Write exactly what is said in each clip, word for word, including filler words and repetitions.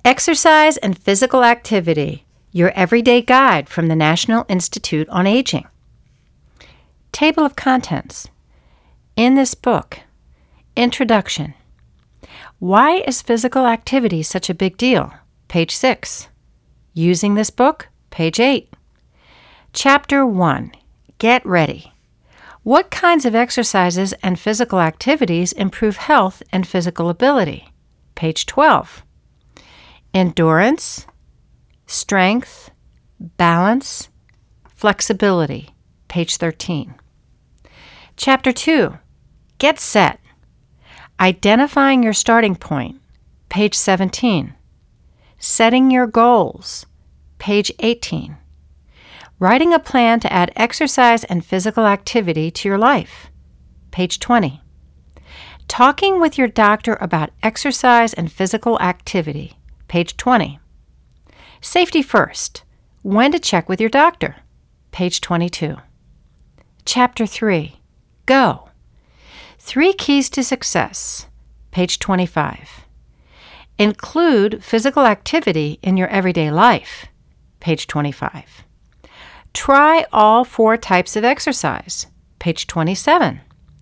Exercise and Physical Activity, your everyday guide from the National Institute on Aging. Table of contents. In this book, Introduction. Why is physical activity such a big deal? Page six. Using this book? Page eight. Chapter one. Get ready. What kinds of exercises and physical activities improve health and physical ability? Page twelve. Endurance, strength, balance, flexibility. Page thirteen. Chapter two. Get set. Identifying your starting point. Page seventeen. Setting your goals. Page eighteen. Writing a plan to add exercise and physical activity to your life. Page twenty. Talking with your doctor about exercise and physical activity. Page twenty. Safety first. When to check with your doctor. Page twenty-two. Chapter three. Go. Three keys to success. Page twenty-five. Include physical activity in your everyday life. Page twenty-five. Try all four types of exercise. Page twenty-seven.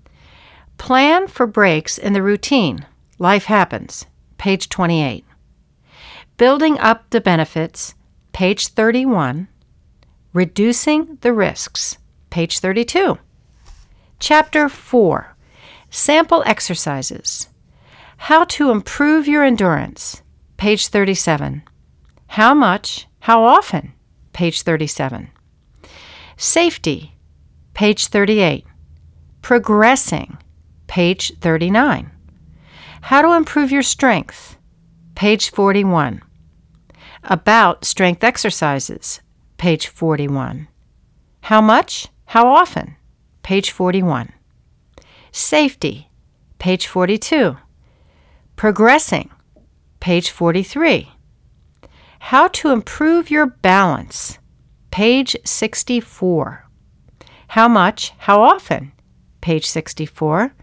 Plan for breaks in the routine. Life happens. Page twenty-eight. Building up the benefits. Page thirty-one. Reducing the risks. Page thirty-two. Chapter four. Sample exercises. How to improve your endurance. Page thirty-seven. How much? How often? Page thirty-seven. Safety. Page thirty-eight. Progressing. Page thirty-nine. How to improve your strength. Page forty-one. About strength exercises. Page forty-one. How much? How often? Page forty-one. Safety. Page forty-two. Progressing. Page forty-three. How to improve your balance. Page sixty-four. How much? How often? Page sixty-four.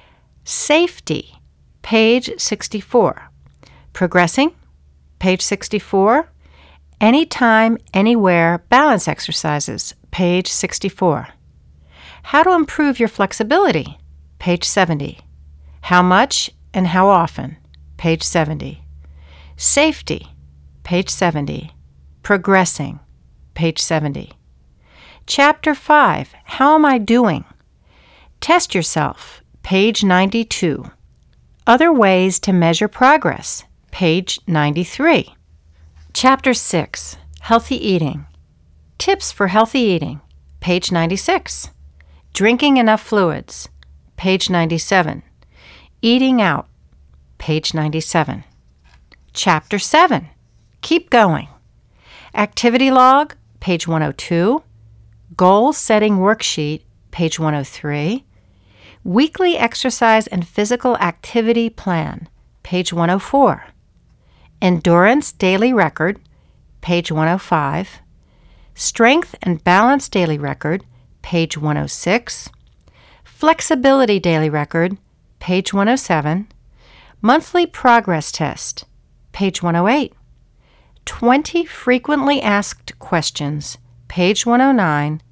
Safety. Page sixty-four. Progressing. Page sixty-four. Anytime, anywhere balance exercises. Page sixty-four. How to improve your flexibility. Page seventy. How much and how often? Page seventy. Safety. Page seventy. Progressing. Page seventy. Chapter five. How am I doing? Test yourself. Page ninety-two. Other ways to measure progress. Page ninety-three. Chapter six. Healthy eating. Tips for healthy eating. Page ninety-six. Drinking enough fluids. Page ninety-seven. Eating out. Page ninety-seven. Chapter seven. Keep going. Activity log. Page one oh two. Goal setting worksheet. Page one oh three. Weekly exercise and physical activity plan. Page one oh four. Endurance daily record. Page one oh five. Strength and balance daily record. Page one oh six. Flexibility daily record. Page one oh seven. Monthly progress test. Page one oh eight. twenty frequently asked questions. Page one oh nine.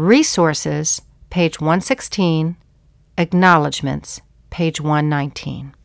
Resources. Page one sixteen. Acknowledgements. Page one nineteen.